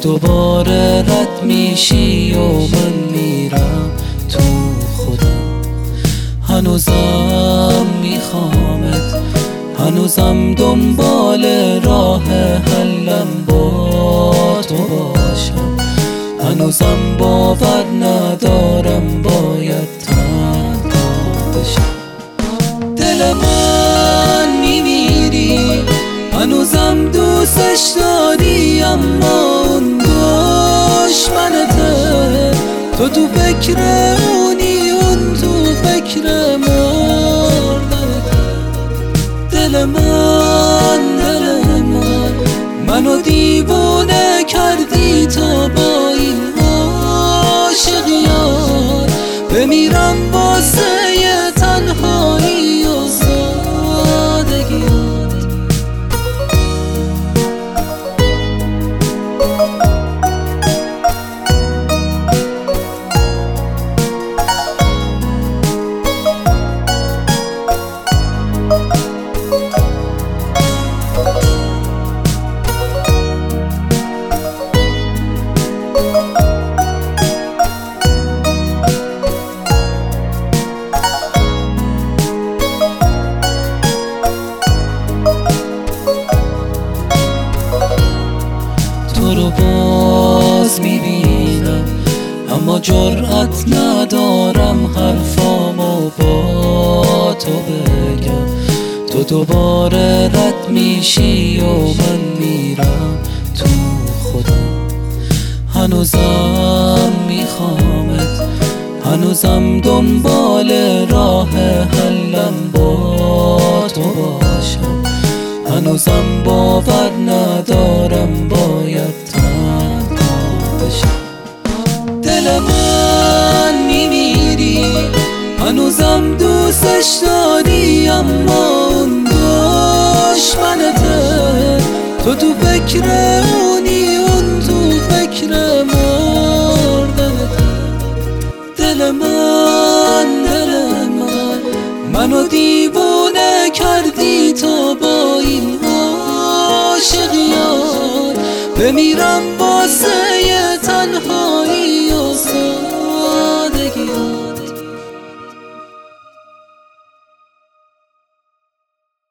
دوباره رد میشی و من میرم تو خودم. هنوزم میخوامت، هنوزم دنبال راه حلم با تو باشم. هنوزم باور ندارم باید تنها بشم. دل من میمیری، هنوزم دوستش داری، اما اون دشمنته. تو فکر اونی، اون تو فکر مردنته. دل من منو دیوونه کردی تا با این عاشقیات بمیرم واسه تنهایی و سادگیات. تو رو باز میبینم، اما جرأت ندارم حرفامو با تو بگم. تو دوباره رد میشی و من میرم تو خودم. هنوزم میخوامت، هنوزم دنبال راه حلم با تو باشم. هنوزم باور ندارم باید تنها بشم. دل من میمیری، هنوزم دوستش داری، اما اون دشمنته. تو فکر اونی، اون تو فکر مردنته. دل من منو دیوونه کردی تا با این عاشقیات بمیرم واسه تنها